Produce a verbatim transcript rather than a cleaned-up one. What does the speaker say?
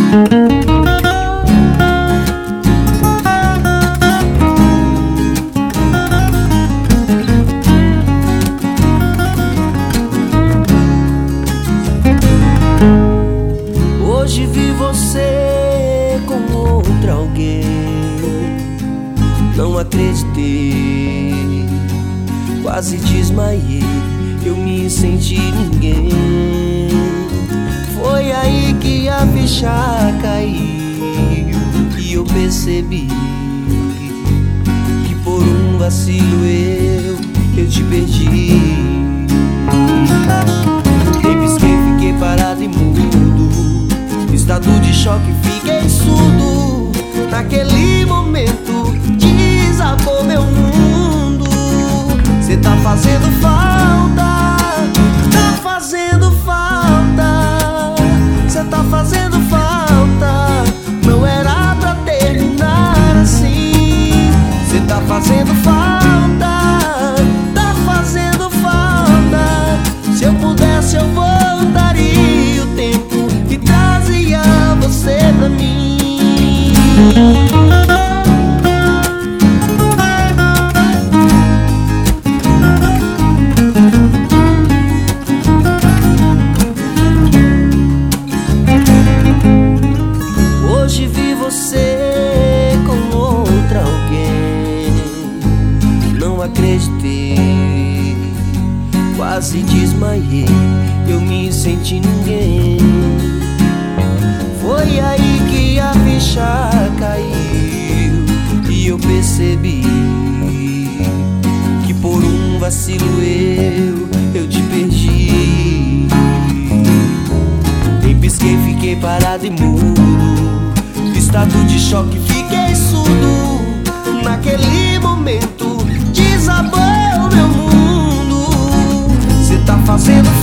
Hoje vi você com outra alguém, não acreditei, quase desmaiei, eu me senti ninguém. Foi aí que a ficha caiu e eu percebi que por um vacilo eu, eu te perdi. Nem pisquei, fiquei parado e mudo, estado de choque, fiquei surdo. Naquele momento desabou meu mundo. Cê tá fazendo falta, tá fazendo falta. Cê tá fazendo falta, não era pra terminar assim. Cê tá fazendo falta, tá fazendo falta. Se eu pudesse eu voltaria o tempo e trazia você pra mim. Hoje vi você com outra alguém, não acreditei, quase desmaiei, eu me senti ninguém. Foi aí que a ficha caiu e eu percebi que por um vacilo eu, eu te perdi. Nem pisquei, fiquei parado e mudo, estado de choque, fiquei surdo. Naquele momento desabou meu mundo. Cê tá fazendo